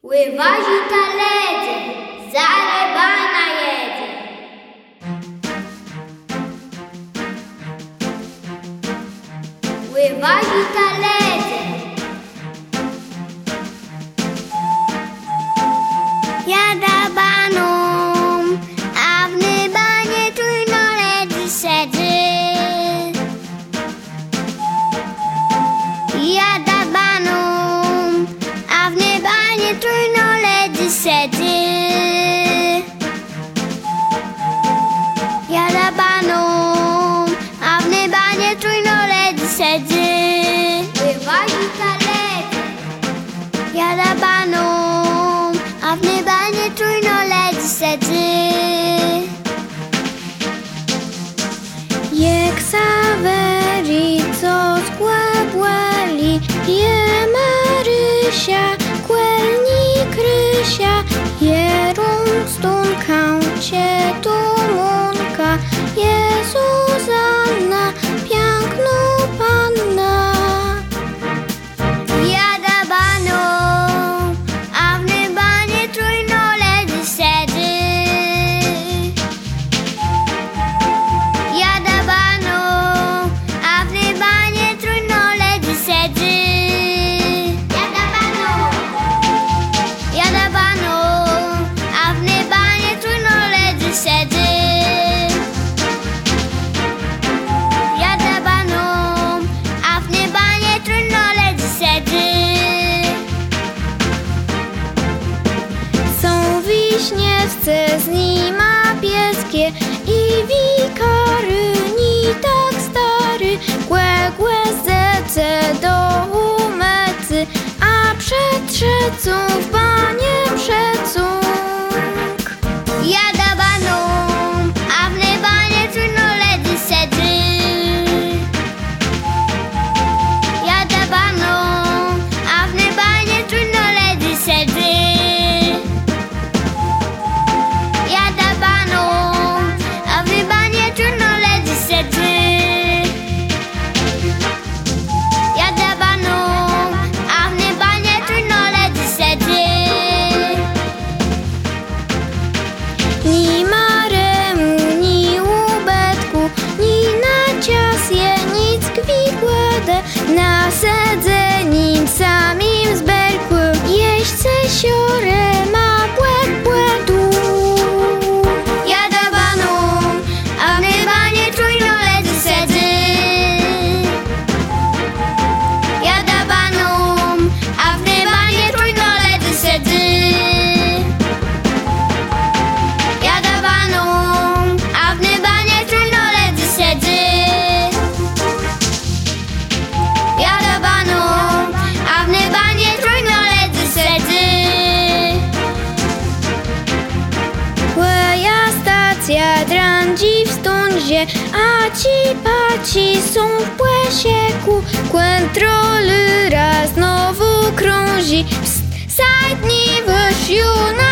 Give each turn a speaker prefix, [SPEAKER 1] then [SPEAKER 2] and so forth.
[SPEAKER 1] Ływazi taledze, zarebana jedzie. Ływazi taledze. Jada banom, a w nybanie trójnoledzy sedzy. Jada banom, a w nybanie trójnoledzy sedzy. Jada banom, a w nybanie trójnoledzy sedzy. Ływazi taledze. Jada banom, a w nybanie trójnoledzy sedzy. Je Ksaweri, co skłębłeli, je Marysia, kłelni Krysia, je Rumstunkę, cie Tumunka, je Zuzanna, piękną panna. Jada banom, a w nybanie trójnoledzy sedzy. Jada banom, a w nybanie trójnoledzy sedzy. Jada banom, a w nybanie trójnoledzy sedzy. Jada banom, a w nybanie trójnoledzy sedzy. Są wiśniewce z nima pieskie i wikary ni tak stary. Kłe zece do umecy, a przed trzecą w banie przecąg. Jada banom, a w nybanie trójnoledzy sedzy. Jada banom, a w nybanie trójnoledzy sedzy. Jada banom, a w nybanie trójnoledzy sedzy. Jada banom, a w nybanie trójnoledzy sedzy. Ni maremu, ni ubetku, ni na ciasje, nic kwikłede, na sedzenim samim zberku, jeźdźce siore ma błedu. Jada banom, a w nybanie trójnoledzy sedzy. Jada banom, a w nybanie trójnoledzy sedzy. Jada banom, a w nybanie trójnoledzy sedzy. Jada banom, a w nybanie trójnoledzy sedzy. Kłeja stacja drandzi w stundzie, a ci paci są w płesieku. Kłętroly raz znowu krąży, wsadni w siu